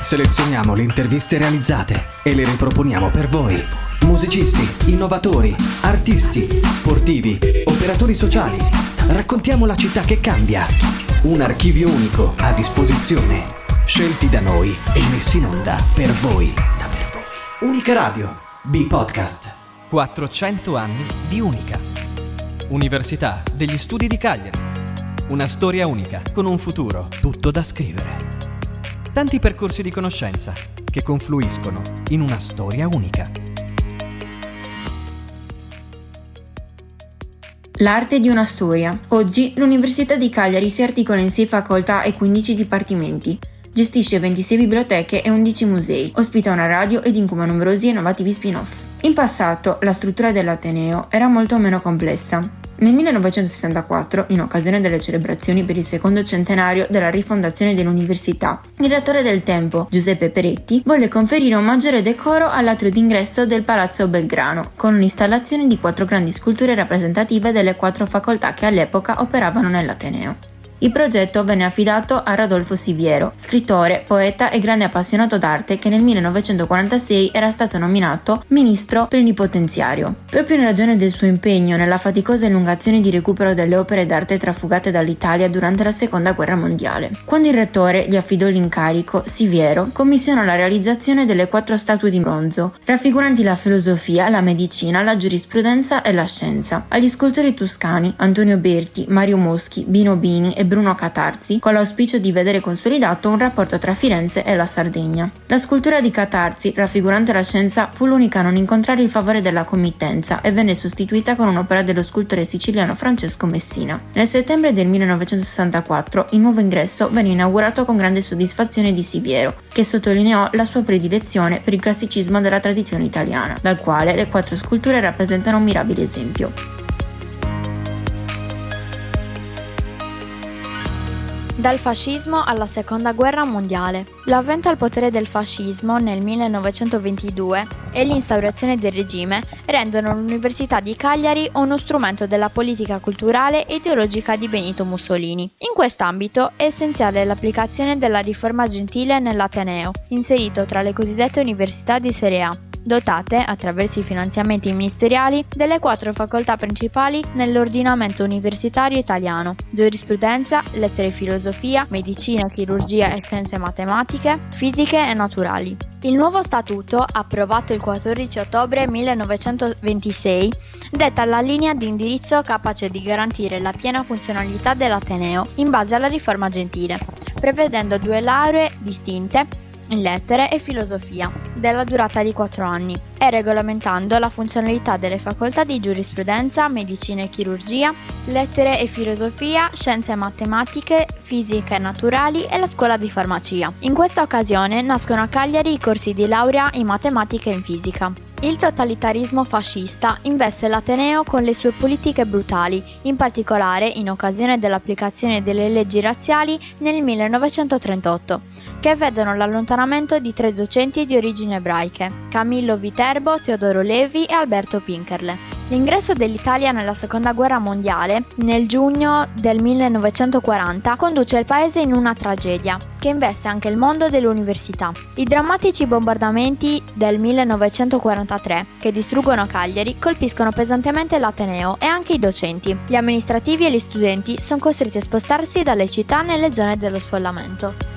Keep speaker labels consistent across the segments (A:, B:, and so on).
A: Selezioniamo le interviste realizzate e le riproponiamo per voi. Musicisti, innovatori, artisti, sportivi, operatori sociali. Raccontiamo la città che cambia. Un archivio unico a disposizione. Scelti da noi e messi in onda per voi. Unica Radio, B-Podcast.
B: 400 anni di Unica. Università degli Studi di Cagliari. Una storia unica, con un futuro tutto da scrivere. Tanti percorsi di conoscenza che confluiscono in una storia unica.
C: L'arte di una storia. Oggi l'Università di Cagliari si articola in 6 facoltà e 15 dipartimenti. Gestisce 26 biblioteche e 11 musei. Ospita una radio ed incuba numerosi e innovativi spin-off. In passato la struttura dell'Ateneo era molto meno complessa. Nel 1964, in occasione delle celebrazioni per il secondo centenario della rifondazione dell'università, il rettore del tempo, Giuseppe Peretti, volle conferire un maggiore decoro all'atrio d'ingresso del Palazzo Belgrano, con un'installazione di 4 grandi sculture rappresentative delle 4 facoltà che all'epoca operavano nell'Ateneo. Il progetto venne affidato a Rodolfo Siviero, scrittore, poeta e grande appassionato d'arte che nel 1946 era stato nominato ministro plenipotenziario. Proprio in ragione del suo impegno nella faticosa elungazione di recupero delle opere d'arte trafugate dall'Italia durante la Seconda Guerra Mondiale. Quando il rettore gli affidò l'incarico, Siviero commissionò la realizzazione delle 4 statue di bronzo, raffiguranti la filosofia, la medicina, la giurisprudenza e la scienza, agli scultori toscani Antonio Berti, Mario Moschi, Bino Bini e Bruno Catarzi, con l'auspicio di vedere consolidato un rapporto tra Firenze e la Sardegna. La scultura di Catarzi, raffigurante la scienza, fu l'unica a non incontrare il favore della committenza e venne sostituita con un'opera dello scultore siciliano Francesco Messina. Nel settembre del 1964 il nuovo ingresso venne inaugurato con grande soddisfazione di Siviero, che sottolineò la sua predilezione per il classicismo della tradizione italiana, dal quale le 4 sculture rappresentano un mirabile esempio.
D: Dal fascismo alla Seconda Guerra Mondiale. L'avvento al potere del fascismo nel 1922 e l'instaurazione del regime rendono l'Università di Cagliari uno strumento della politica culturale e ideologica di Benito Mussolini. In quest'ambito è essenziale l'applicazione della riforma gentile nell'Ateneo, inserito tra le cosiddette università di serie A, dotate, attraverso i finanziamenti ministeriali, delle 4 facoltà principali nell'ordinamento universitario italiano: giurisprudenza, lettere e filosofia, medicina, chirurgia e scienze matematiche, fisiche e naturali. Il nuovo statuto, approvato il 14 ottobre 1926, detta la linea di indirizzo capace di garantire la piena funzionalità dell'Ateneo in base alla riforma gentile, prevedendo 2 lauree distinte in lettere e filosofia, della durata di 4 anni, e regolamentando la funzionalità delle facoltà di giurisprudenza, medicina e chirurgia, lettere e filosofia, scienze matematiche, fisiche naturali e la scuola di farmacia. In questa occasione nascono a Cagliari i corsi di laurea in matematica e in fisica. Il totalitarismo fascista investe l'Ateneo con le sue politiche brutali, in particolare in occasione dell'applicazione delle leggi razziali nel 1938, che vedono l'allontanamento di 3 docenti di origini ebraiche: Camillo Viterbo, Teodoro Levi e Alberto Pinkerle. L'ingresso dell'Italia nella Seconda Guerra Mondiale, nel giugno del 1940, conduce il paese in una tragedia che investe anche il mondo dell'università. I drammatici bombardamenti del 1943, che distruggono Cagliari, colpiscono pesantemente l'Ateneo e anche i docenti. Gli amministrativi e gli studenti sono costretti a spostarsi dalle città nelle zone dello sfollamento.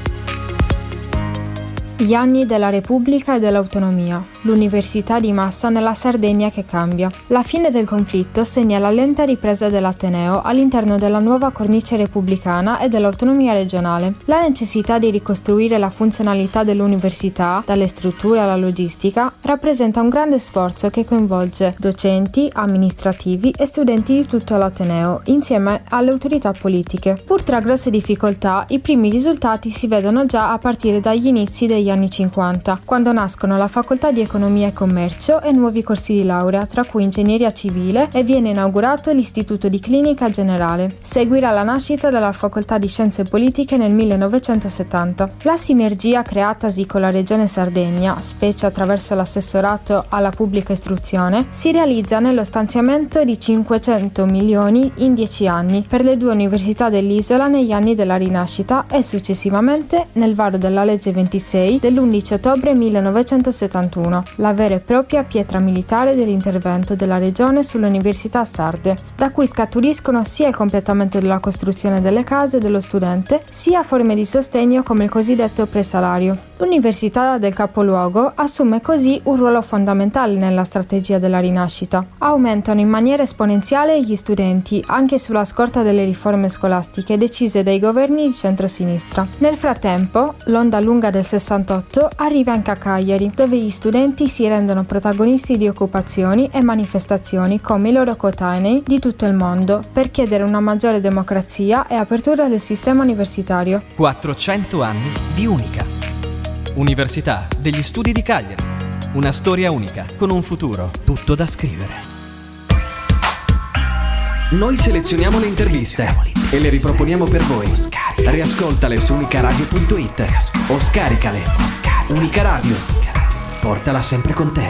E: Gli anni della Repubblica e dell'autonomia, l'università di massa nella Sardegna che cambia. La fine del conflitto segna la lenta ripresa dell'Ateneo all'interno della nuova cornice repubblicana e dell'autonomia regionale. La necessità di ricostruire la funzionalità dell'università, dalle strutture alla logistica, rappresenta un grande sforzo che coinvolge docenti, amministrativi e studenti di tutto l'Ateneo, insieme alle autorità politiche. Pur tra grosse difficoltà, i primi risultati si vedono già a partire dagli inizi degli anni 50, quando nascono la facoltà di economia e commercio e nuovi corsi di laurea, tra cui ingegneria civile, e viene inaugurato l'Istituto di Clinica Generale. Seguirà la nascita della Facoltà di Scienze Politiche nel 1970. La sinergia creatasi con la Regione Sardegna, specie attraverso l'assessorato alla pubblica istruzione, si realizza nello stanziamento di 500 milioni in 10 anni per le 2 università dell'isola negli anni della Rinascita e successivamente nel varo della legge 26 dell'11 ottobre 1971, la vera e propria pietra militare dell'intervento della regione sulle università sarde, da cui scaturiscono sia il completamento della costruzione delle case dello studente, sia forme di sostegno come il cosiddetto presalario. L'università del capoluogo assume così un ruolo fondamentale nella strategia della rinascita. Aumentano in maniera esponenziale gli studenti, anche sulla scorta delle riforme scolastiche decise dai governi di centrosinistra. Nel frattempo, l'onda lunga del 68 arriva anche a Cagliari, dove gli studenti si rendono protagonisti di occupazioni e manifestazioni come i loro coetanei di tutto il mondo per chiedere una maggiore democrazia e apertura del sistema universitario.
B: 400 anni di Unica. Università degli Studi di Cagliari. Una storia unica, con un futuro tutto da scrivere.
A: Noi selezioniamo le interviste e le riproponiamo per voi. Riascoltale su unicaradio.it o scaricale. Unica Radio. Portala sempre con te.